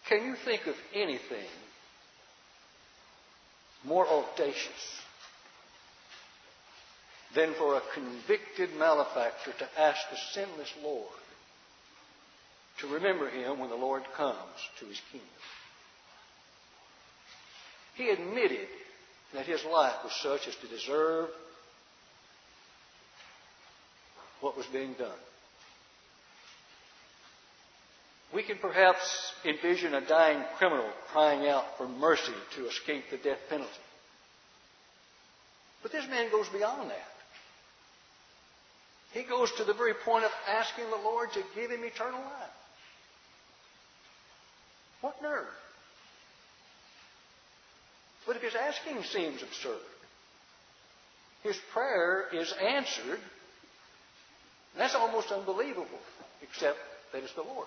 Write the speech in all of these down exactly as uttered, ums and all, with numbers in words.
Can you think of anything more audacious than for a convicted malefactor to ask the sinless Lord to remember him when the Lord comes to his kingdom? He admitted that his life was such as to deserve what was being done. We can perhaps envision a dying criminal crying out for mercy to escape the death penalty. But this man goes beyond that. He goes to the very point of asking the Lord to give him eternal life. What nerve? But if his asking seems absurd, his prayer is answered. And that's almost unbelievable, except that it's the Lord.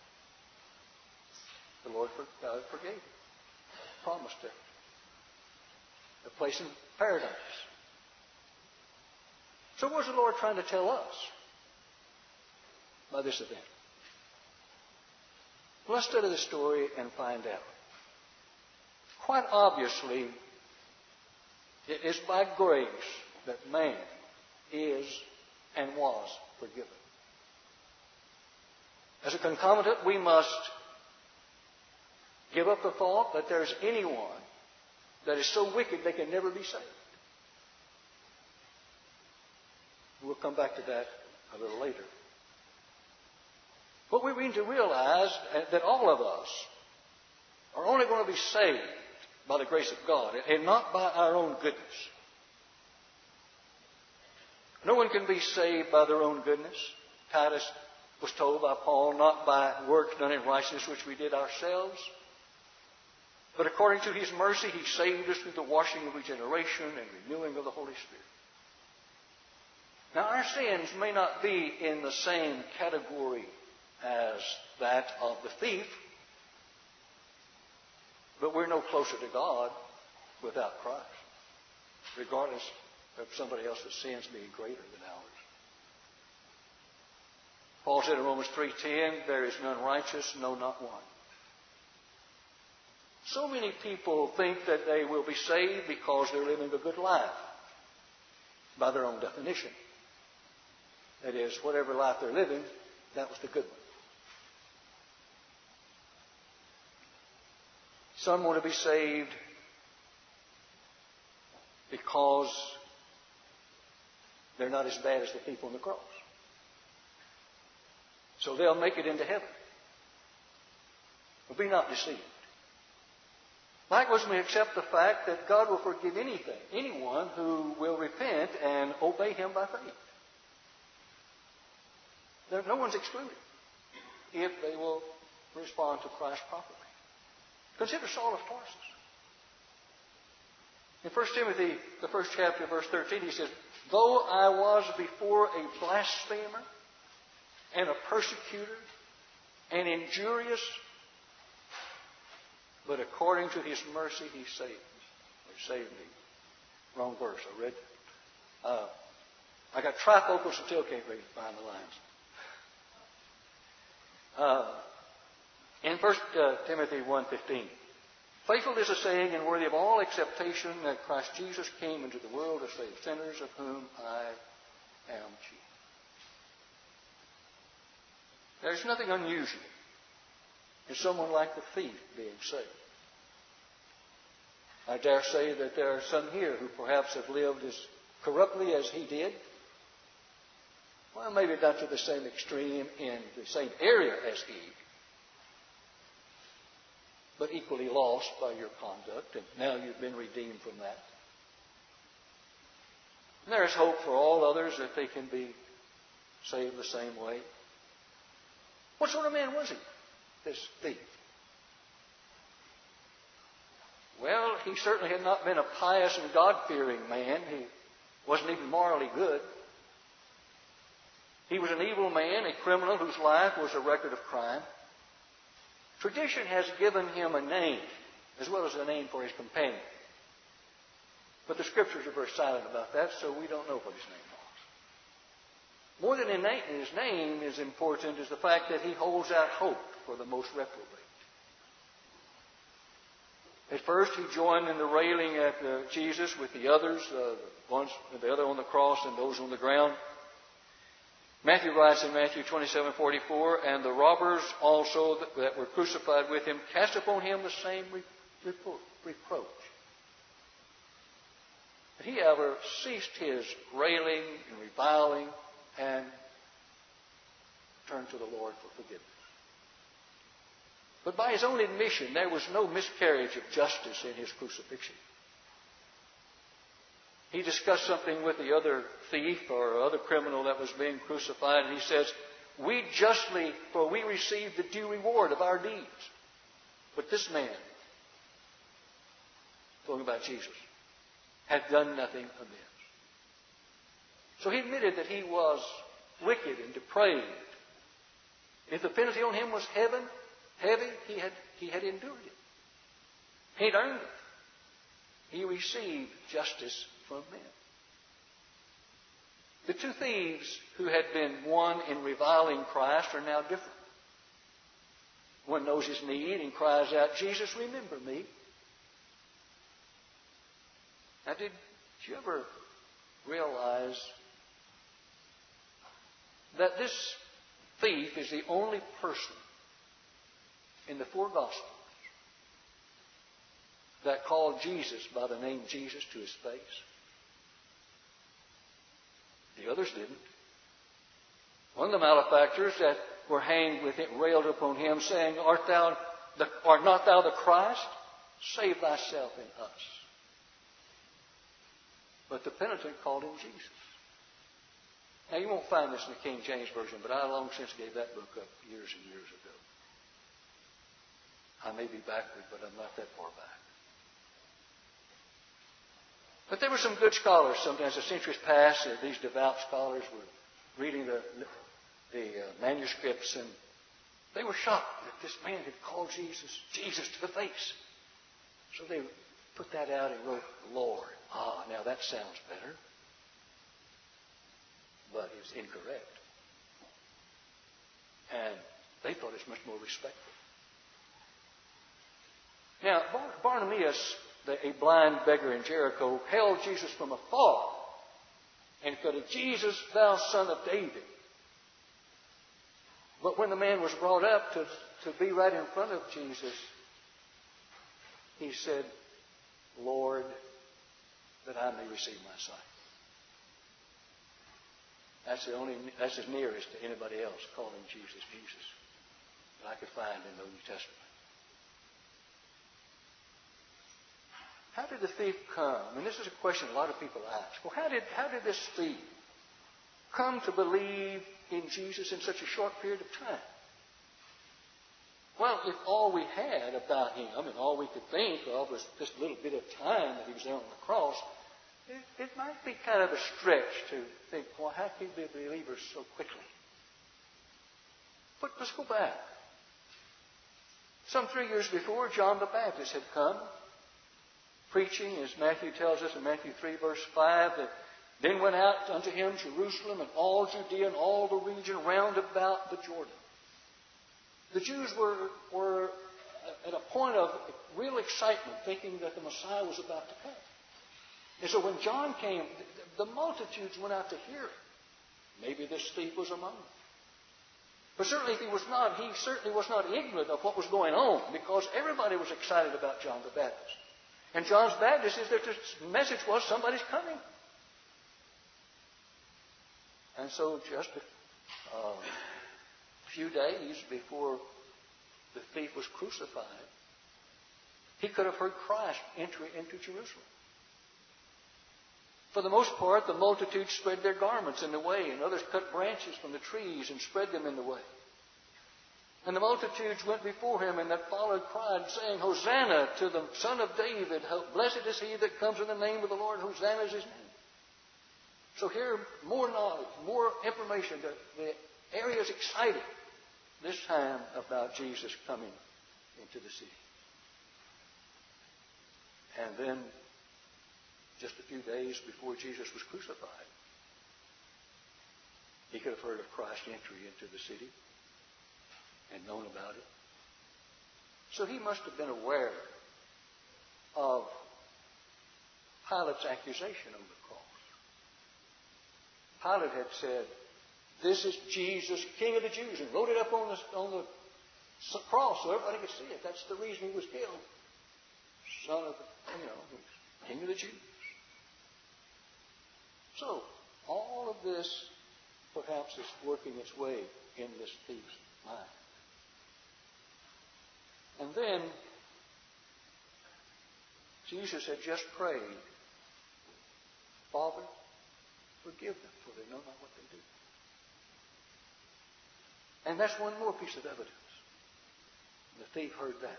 The Lord God forgave him, promised him a place in paradise. So what's the Lord trying to tell us by this event? Well, let's study the story and find out. Quite obviously, it is by grace that man is and was forgiven. As a concomitant, we must give up the thought that there's anyone that is so wicked they can never be saved. We'll come back to that a little later. But we need to realize that all of us are only going to be saved by the grace of God and not by our own goodness. No one can be saved by their own goodness. Titus was told by Paul, not by works done in righteousness which we did ourselves, but according to His mercy He saved us through the washing of regeneration and renewing of the Holy Spirit. Now our sins may not be in the same category as that of the thief, but we're no closer to God without Christ, regardless of somebody else's sins being greater than ours. Paul said in Romans three ten, there is none righteous, no, not one. So many people think that they will be saved because they're living a good life by their own definition. That is, whatever life they're living, that was the good one. Some want to be saved because they're not as bad as the thief on the cross. So they'll make it into heaven. But be not deceived. Likewise, we accept the fact that God will forgive anything, anyone who will repent and obey Him by faith. There, no one's excluded if they will respond to Christ properly. Consider Saul of Tarsus. In First Timothy, the first chapter, verse thirteen, he says, though I was before a blasphemer and a persecutor and injurious, but according to His mercy He saved me. He saved me. Wrong verse. I read that. Uh, I got trifocals and still can't read behind the lines. Uh, in First uh, Timothy one fifteen, faithful is a saying and worthy of all acceptation that Christ Jesus came into the world to save sinners, of whom I am chief. There's nothing unusual in someone like the thief being saved. I dare say that there are some here who perhaps have lived as corruptly as he did. Well, maybe not to the same extreme in the same area as he, but equally lost by your conduct, and now you've been redeemed from that. And there is hope for all others that they can be saved the same way. What sort of man was he, this thief? Well, he certainly had not been a pious and God-fearing man. He wasn't even morally good. He was an evil man, a criminal whose life was a record of crime. Tradition has given him a name, as well as a name for his companion. But the Scriptures are very silent about that, so we don't know what his name was. More than in his name is important is the fact that he holds out hope for the most reprobate. At first, he joined in the railing at uh, Jesus with the others, uh, the ones, the other on the cross and those on the ground. Matthew writes in Matthew twenty-seven forty-four, and the robbers also that, that were crucified with him cast upon him the same re- repro- reproach. But he ever ceased his railing and reviling and turned to the Lord for forgiveness. But by his own admission, there was no miscarriage of justice in his crucifixion. He discussed something with the other thief or other criminal that was being crucified, and he says, "We justly, for we received the due reward of our deeds. But this man," talking about Jesus, "had done nothing amiss." So he admitted that he was wicked and depraved. If the penalty on him was heaven, heavy, he had, he had endured it. He'd earned it. He received justice from men. The two thieves who had been one in reviling Christ are now different. One knows his need and cries out, "Jesus, remember me." Now, did you ever realize that this thief is the only person in the four Gospels that called Jesus by the name Jesus to his face? The others didn't. One of the malefactors that were hanged with it railed upon him, saying, Art thou the, art not thou the Christ? Save thyself and us. But the penitent called him Jesus. Now, you won't find this in the King James Version, but I long since gave that book up years and years ago. I may be backward, but I'm not that far back. But there were some good scholars sometimes. As centuries passed, uh, these devout scholars were reading the, the uh, manuscripts, and they were shocked that this man had called Jesus, Jesus to the face. So they put that out and wrote, Lord. Ah, now that sounds better. But it was incorrect. And they thought it was much more respectful. Now, Bar- Bartimaeus, the, a blind beggar in Jericho, hailed Jesus from afar and said, Jesus, thou son of David. But when the man was brought up to, to be right in front of Jesus, he said, Lord, that I may receive my sight. That's the only, that's as nearest to anybody else calling Jesus, Jesus, that I could find in the New Testament. How did the thief come? And this is a question a lot of people ask. Well, how did, how did this thief come to believe in Jesus in such a short period of time? Well, if all we had about him and all we could think of was this little bit of time that he was there on the cross, it, it might be kind of a stretch to think, well, how can he be a believer so quickly? But let's go back. Some three years before, John the Baptist had come, preaching, as Matthew tells us in Matthew three, verse five, that then went out unto him Jerusalem and all Judea and all the region round about the Jordan. The Jews were, were at a point of real excitement, thinking that the Messiah was about to come. And so when John came, the multitudes went out to hear him. Maybe this thief was among them. But certainly if he was not, he certainly was not ignorant of what was going on, because everybody was excited about John the Baptist. And John's Baptist is that the message was somebody's coming. And so just a uh, few days before the thief was crucified, he could have heard Christ enter into Jerusalem. For the most part, the multitude spread their garments in the way, and others cut branches from the trees and spread them in the way. And the multitudes went before him, and that followed cried, saying, Hosanna to the Son of David. Blessed is he that comes in the name of the Lord. Hosanna is his name. So here, more knowledge, more information. The, the area is excited this time about Jesus coming into the city. And then, just a few days before Jesus was crucified, he could have heard of Christ's entry into the city and known about it. So he must have been aware of Pilate's accusation on the cross. Pilate had said, "This is Jesus, King of the Jews," and wrote it up on the, on the cross so everybody could see it. That's the reason he was killed. Son of the, you know, King of the Jews. So, all of this perhaps is working its way in this thief's mind. And then, Jesus had just prayed, "Father, forgive them, for they know not what they do." And that's one more piece of evidence. The thief heard that.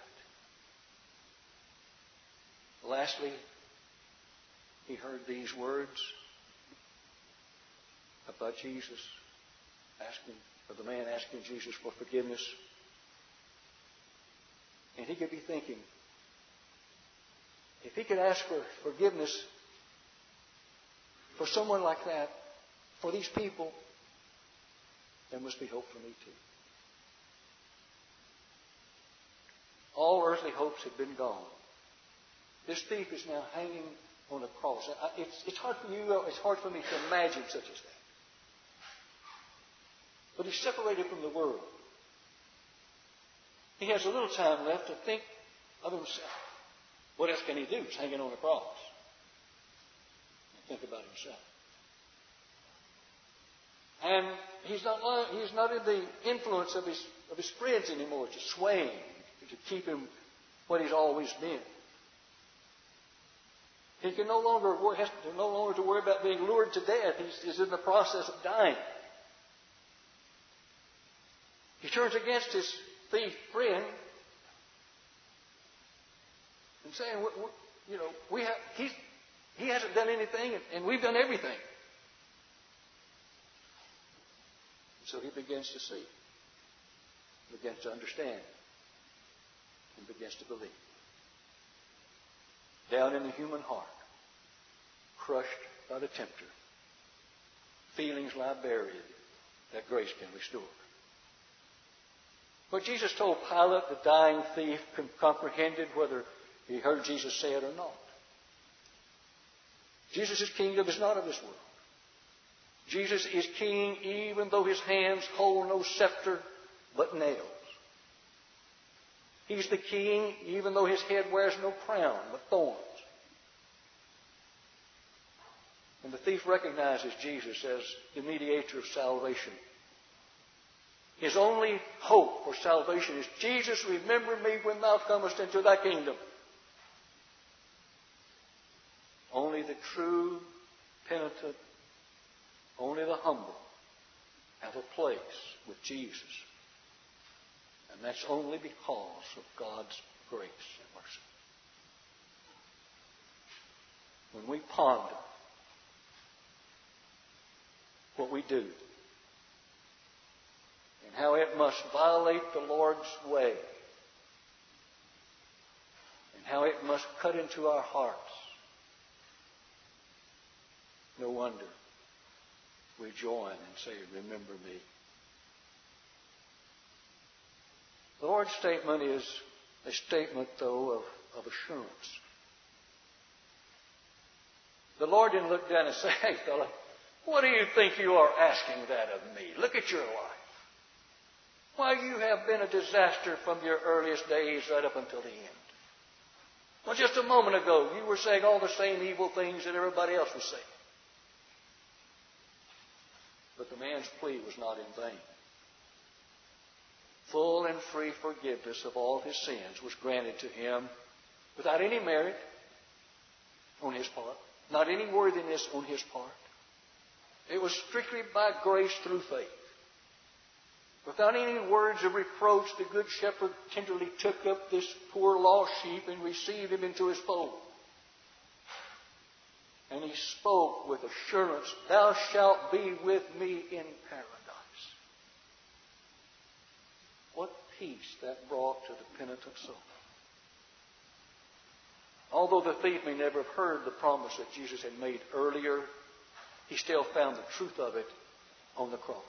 Lastly, he heard these words about Jesus asking, or the man asking Jesus for forgiveness. And he could be thinking, if he could ask for forgiveness for someone like that, for these people, there must be hope for me too. All earthly hopes had been gone. This thief is now hanging on a cross. It's, it's hard for you, it's hard for me to imagine such as that. But he's separated from the world. He has a little time left to think of himself. What else can he do? He's hanging on a cross. Think about himself. And he's not, he's not in the influence of his, of his friends anymore to sway him, to keep him what he's always been. He can no longer has to, no longer to worry about being lured to death. He's, he's in the process of dying. He turns against his thief friend and saying, you know, we have, he's, he hasn't done anything, and, and we've done everything. So he begins to see, begins to understand, and begins to believe. Down in the human heart, crushed by the tempter, feelings lie buried that grace can restore. What Jesus told Pilate, the dying thief, comprehended whether he heard Jesus say it or not. Jesus' kingdom is not of this world. Jesus is king even though his hands hold no scepter but nails. He's the king even though his head wears no crown but thorns. And the thief recognizes Jesus as the mediator of salvation. His only hope for salvation is, Jesus, remember me when thou comest into thy kingdom. Only the true, penitent, only the humble have a place with Jesus. And that's only because of God's grace and mercy. When we ponder what we do and how it must violate the Lord's way and how it must cut into our hearts, no wonder we join and say, remember me. The Lord's statement is a statement, though, of, of assurance. The Lord didn't look down and say, hey, fella, what do you think you are asking that of me? Look at your life. Why, you have been a disaster from your earliest days right up until the end. Well, just a moment ago, you were saying all the same evil things that everybody else was saying. But the man's plea was not in vain. Full and free forgiveness of all his sins was granted to him without any merit on his part, not any worthiness on his part. It was strictly by grace through faith. Without any words of reproach, the Good Shepherd tenderly took up this poor lost sheep and received him into his fold. And he spoke with assurance, thou shalt be with me in paradise. What peace that brought to the penitent soul. Although the thief may never have heard the promise that Jesus had made earlier, he still found the truth of it on the cross.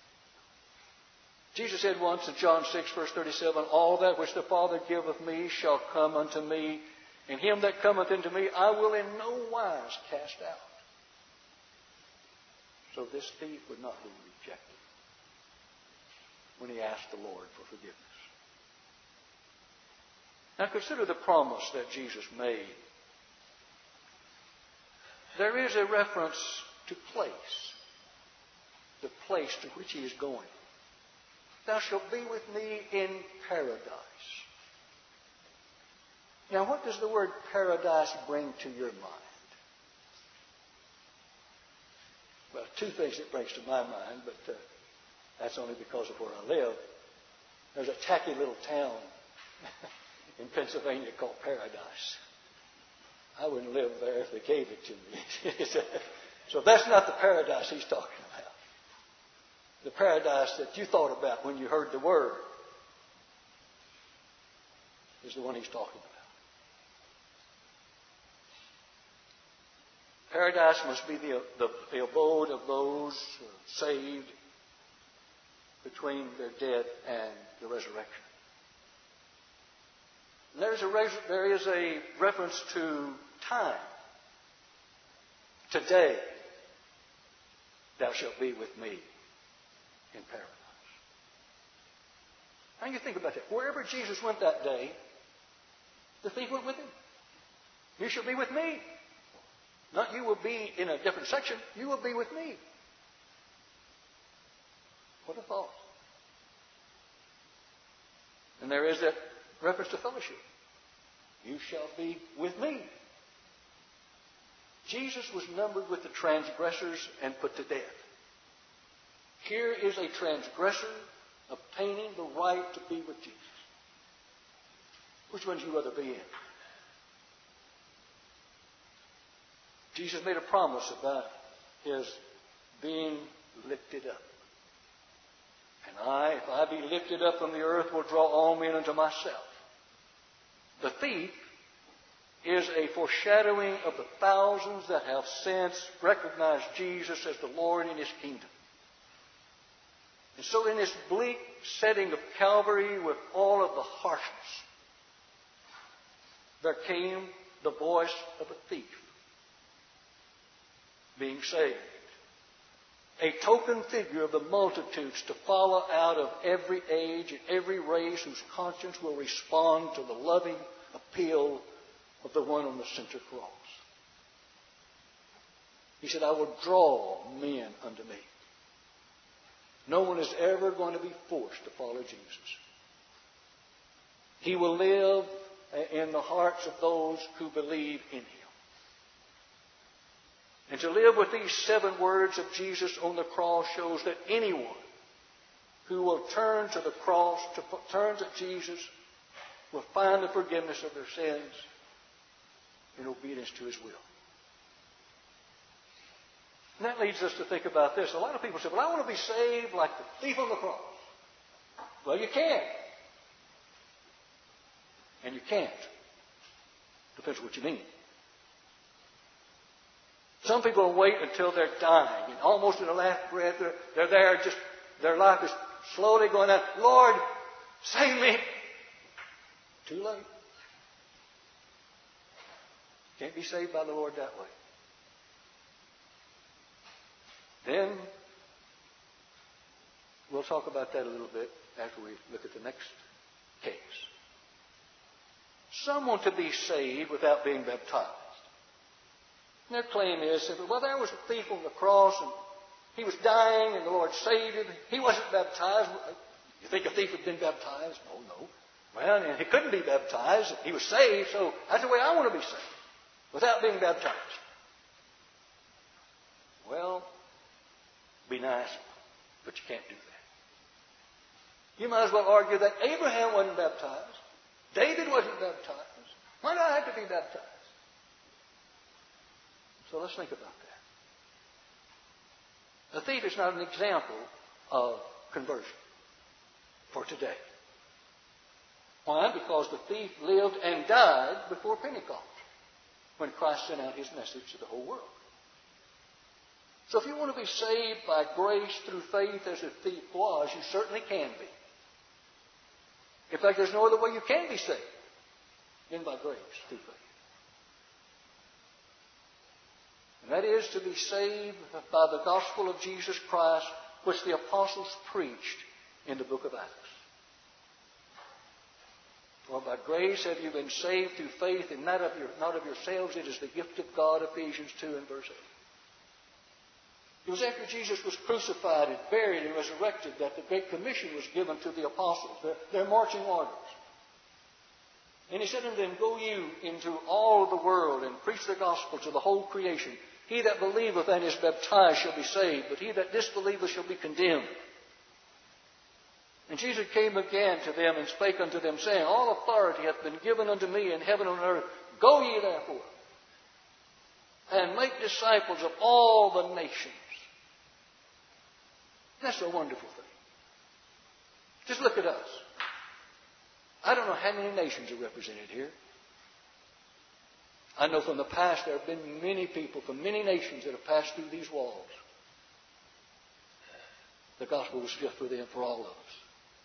Jesus said once in John six, verse thirty-seven, all that which the Father giveth me shall come unto me, And him that cometh into me, I will in no wise cast out. So this thief would not be rejected when he asked the Lord for forgiveness. Now consider the promise that Jesus made. There is a reference to place, the place to which he is going. Thou shalt be with me in paradise. Now, what does the word paradise bring to your mind? Well, two things it brings to my mind, but uh, that's only because of where I live. There's a tacky little town in Pennsylvania called Paradise. I wouldn't live there if they gave it to me. So that's not the paradise he's talking about. The paradise that you thought about when you heard the word is the one he's talking about. Paradise must be the, the, the abode of those saved between their death and the resurrection. And there is a, there is a reference to time. Today, thou shalt be with me in paradise. Now you think about that. Wherever Jesus went that day, the thief went with him. You shall be with me. Not you will be in a different section. You will be with me. What a thought. And there is that reference to fellowship. You shall be with me. Jesus was numbered with the transgressors and put to death. Here is a transgressor obtaining the right to be with Jesus. Which one would you rather be in? Jesus made a promise about his being lifted up. And I, if I be lifted up from the earth, will draw all men unto myself. The thief is a foreshadowing of the thousands that have since recognized Jesus as the Lord in his kingdom. And so in this bleak setting of Calvary with all of the harshness, there came the voice of a thief being saved. A token figure of the multitudes to follow out of every age and every race whose conscience will respond to the loving appeal of the one on the center cross. He said, I will draw men unto me. No one is ever going to be forced to follow Jesus. He will live in the hearts of those who believe in him. And to live with these seven words of Jesus on the cross shows that anyone who will turn to the cross, to turn to Jesus, will find the forgiveness of their sins in obedience to his will. And that leads us to think about this. A lot of people say, well, I want to be saved like the thief on the cross. Well, you can. And you can't. Depends what you mean. Some people wait until they're dying, and almost in the last breath, they're, they're there, just their life is slowly going out. Lord, save me. Too late. Can't be saved by the Lord that way. Then we'll talk about that a little bit after we look at the next case. Some want to be saved without being baptized. And their claim is, well, there was a thief on the cross and he was dying and the Lord saved him. He wasn't baptized. You think a thief had been baptized? No, no. Well, and he couldn't be baptized. He was saved, so that's the way I want to be saved, without being baptized. Well, be nice, but you can't do that. You might as well argue that Abraham wasn't baptized. David wasn't baptized. Why do I have to be baptized? So let's think about that. The thief is not an example of conversion for today. Why? Because the thief lived and died before Pentecost, when Christ sent out his message to the whole world. So if you want to be saved by grace through faith as the thief was, you certainly can be. In fact, there's no other way you can be saved than by grace through faith. And that is to be saved by the gospel of Jesus Christ, which the apostles preached in the book of Acts. For by grace have you been saved through faith, and not of, your, not of yourselves. It is the gift of God, Ephesians two and verse eight. It was after Jesus was crucified and buried and resurrected that the Great Commission was given to the apostles, their, their marching orders. And he said unto them, Go you into all the world and preach the gospel to the whole creation. He that believeth and is baptized shall be saved, but he that disbelieveth shall be condemned. And Jesus came again to them and spake unto them, saying, All authority hath been given unto me in heaven and on earth. Go ye therefore, and make disciples of all the nations. That's a wonderful thing. Just look at us. I don't know how many nations are represented here. I know from the past there have been many people from many nations that have passed through these walls. The gospel was just for them, for all of us.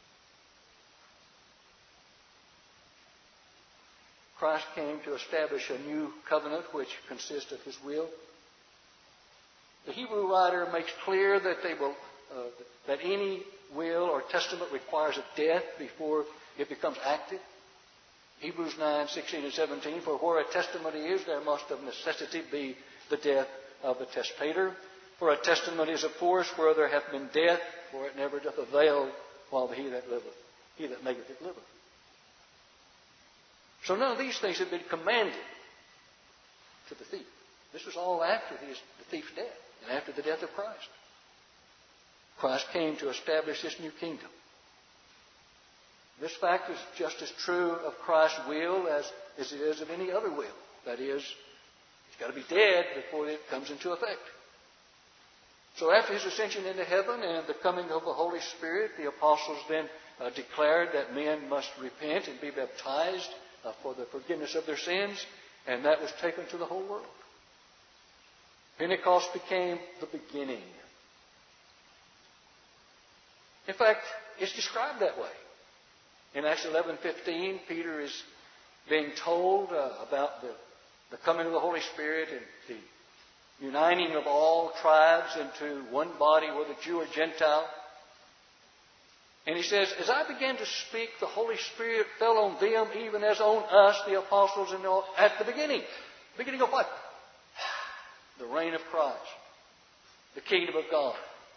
Christ came to establish a new covenant which consists of His will. The Hebrew writer makes clear that they will, uh, that any will or testament requires a death before it becomes active. Hebrews nine, sixteen and seventeen, for where a testimony is, there must of necessity be the death of the testator. For a testimony is of force where there hath been death, for it never doth avail while he that liveth, he that maketh it liveth. So none of these things have been commanded to the thief. This was all after his, the thief's death and after the death of Christ. Christ came to establish this new kingdom. This fact is just as true of Christ's will as, as it is of any other will. That is, it's got to be dead before it comes into effect. So after His ascension into heaven and the coming of the Holy Spirit, the apostles then uh, declared that men must repent and be baptized uh, for the forgiveness of their sins, and that was taken to the whole world. Pentecost became the beginning. In fact, it's described that way. In Acts eleven fifteen, Peter is being told uh, about the, the coming of the Holy Spirit and the uniting of all tribes into one body, whether Jew or Gentile. And he says, as I began to speak, the Holy Spirit fell on them, even as on us, the apostles, and all, at the beginning. Beginning of what? The reign of Christ. The kingdom of God.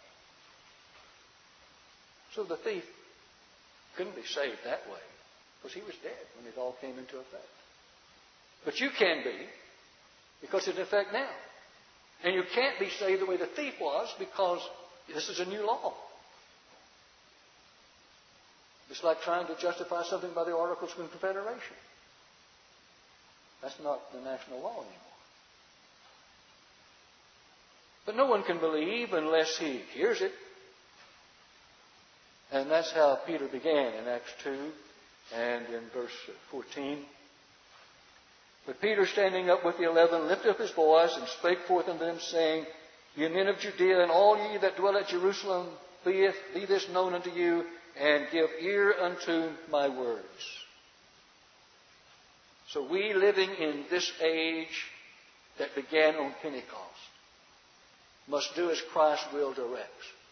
So the thief couldn't be saved that way, because he was dead when it all came into effect. But you can be, because it's in effect now. And you can't be saved the way the thief was, because this is a new law. It's like trying to justify something by the Articles of Confederation. That's not the national law anymore. But no one can believe unless he hears it. And that's how Peter began in Acts two and in verse fourteen. But Peter, standing up with the eleven, lifted up his voice and spake forth unto them, saying, Ye men of Judea, and all ye that dwell at Jerusalem, be, it, be this known unto you, and give ear unto my words. So we, living in this age that began on Pentecost, must do as Christ's will directs.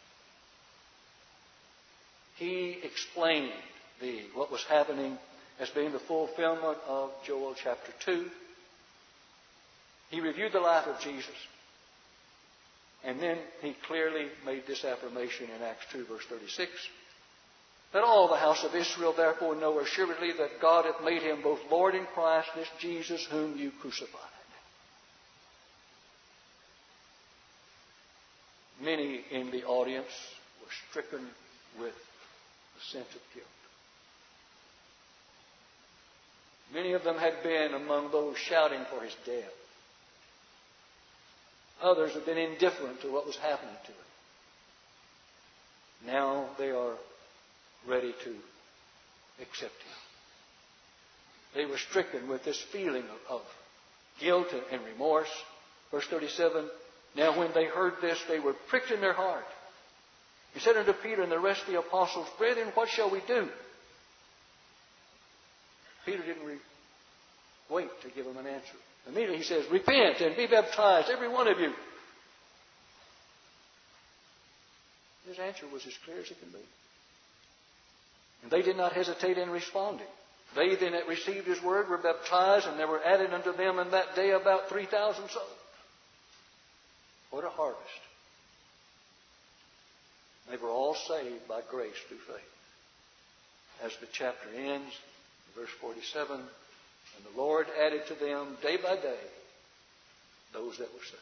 He explained the, what was happening as being the fulfillment of Joel chapter two. He reviewed the life of Jesus. And then he clearly made this affirmation in Acts two, verse thirty-six. Let all the house of Israel therefore know assuredly that God hath made him both Lord in Christ, this Jesus whom you crucified. Many in the audience were stricken with a sense of guilt. Many of them had been among those shouting for his death. Others had been indifferent to what was happening to him. Now they are ready to accept him. They were stricken with this feeling of, of guilt and remorse. Verse thirty-seven, now when they heard this, they were pricked in their heart. He said unto Peter and the rest of the apostles, Brethren, what shall we do? Peter didn't re- wait to give him an answer. Immediately he says, repent and be baptized, every one of you. His answer was as clear as it can be. And they did not hesitate in responding. They then that received his word were baptized, and there were added unto them in that day about three thousand souls. What a harvest. They were all saved by grace through faith. As the chapter ends, verse forty-seven, and the Lord added to them day by day those that were saved.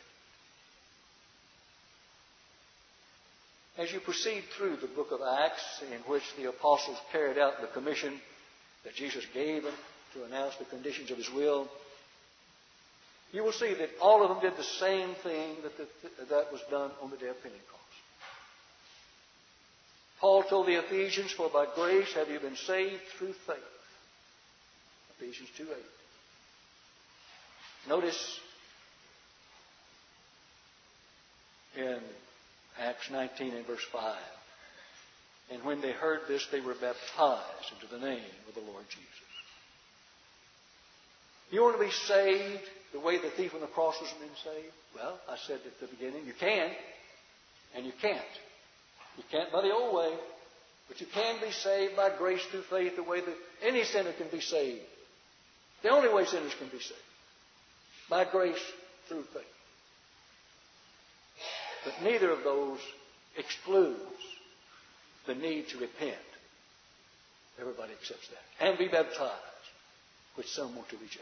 As you proceed through the book of Acts, in which the apostles carried out the commission that Jesus gave them to announce the conditions of his will, you will see that all of them did the same thing that, the, that was done on the day of Pentecost. Paul told the Ephesians, for by grace have you been saved through faith. Ephesians two eight. Notice in Acts nineteen and verse five, and when they heard this, they were baptized into the name of the Lord Jesus. You want to be saved the way the thief on the cross was being saved? Well, I said at the beginning, you can and you can't. You can't by the old way, but you can be saved by grace through faith the way that any sinner can be saved. The only way sinners can be saved. By grace through faith. But neither of those excludes the need to repent. Everybody accepts that. And be baptized, which some want to reject.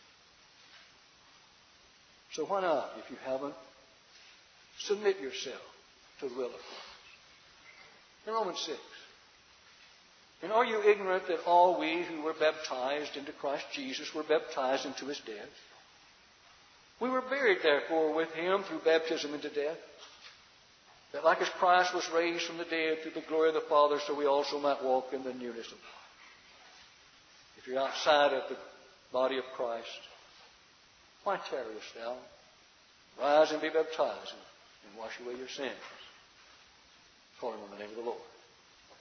So why not, if you haven't, submit yourself to the will of Christ. In Romans six. And are you ignorant that all we who were baptized into Christ Jesus were baptized into his death? We were buried, therefore, with him through baptism into death, that like as Christ was raised from the dead through the glory of the Father, so we also might walk in the newness of life. If you're outside of the body of Christ, why tarriest thou? Rise and be baptized and wash away your sins, calling on the name of the Lord.